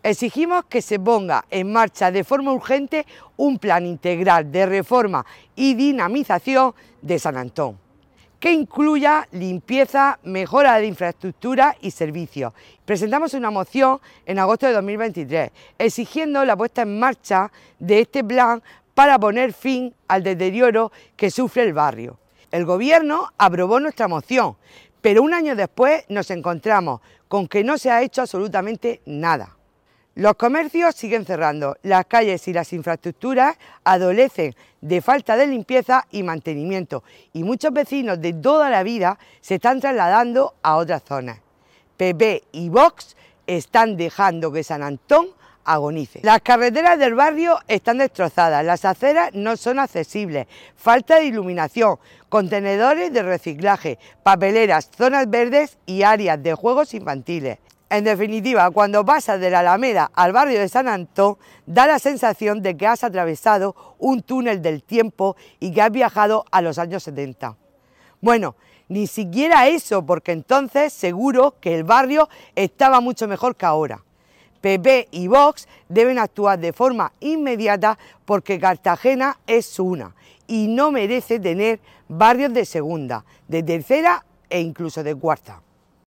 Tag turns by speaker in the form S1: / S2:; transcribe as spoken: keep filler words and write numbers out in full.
S1: Exigimos que se ponga en marcha de forma urgente un plan integral de reforma y dinamización de San Antón, que incluya limpieza, mejora de infraestructura y servicios. Presentamos una moción en agosto de dos mil veintitrés exigiendo la puesta en marcha de este plan para poner fin al deterioro que sufre el barrio. El Gobierno aprobó nuestra moción, pero un año después nos encontramos con que no se ha hecho absolutamente nada. Los comercios siguen cerrando, las calles y las infraestructuras adolecen de falta de limpieza y mantenimiento y muchos vecinos de toda la vida se están trasladando a otras zonas. P P y Vox están dejando que San Antón agonice. Las carreteras del barrio están destrozadas, las aceras no son accesibles, falta de iluminación, contenedores de reciclaje, papeleras, zonas verdes y áreas de juegos infantiles. En definitiva, cuando pasas de la Alameda al barrio de San Antón, da la sensación de que has atravesado un túnel del tiempo y que has viajado a los años setenta. Bueno, ni siquiera eso, porque entonces seguro que el barrio estaba mucho mejor que ahora. P P y Vox deben actuar de forma inmediata porque Cartagena es una y no merece tener barrios de segunda, de tercera e incluso de cuarta.